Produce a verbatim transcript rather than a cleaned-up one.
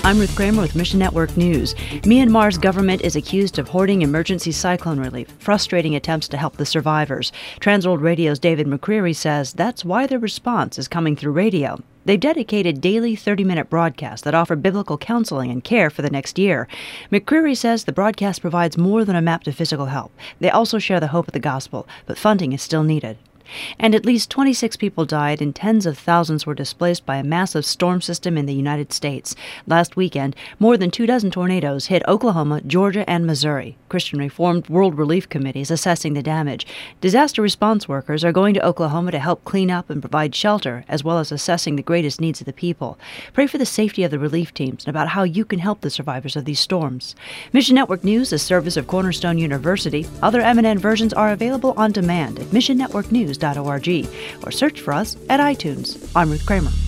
I'm Ruth Kramer with Mission Network News. Myanmar's government is accused of hoarding emergency cyclone relief, frustrating attempts to help the survivors. Transworld Radio's David McCreary says that's why their response is coming through radio. They've dedicated daily thirty-minute broadcasts that offer biblical counseling and care for the next year. McCreary says the broadcast provides more than a map to physical help. They also share the hope of the gospel, but funding is still needed. And at least twenty-six people died and tens of thousands were displaced by a massive storm system in the United States. Last weekend, more than two dozen tornadoes hit Oklahoma, Georgia, and Missouri. Christian Reformed World Relief Committee is assessing the damage. Disaster response workers are going to Oklahoma to help clean up and provide shelter, as well as assessing the greatest needs of the people. Pray for the safety of the relief teams and about how you can help the survivors of these storms. Mission Network News is a service of Cornerstone University. Other M N N versions are available on demand at mission network news dot org or search for us at iTunes. I'm Ruth Kramer.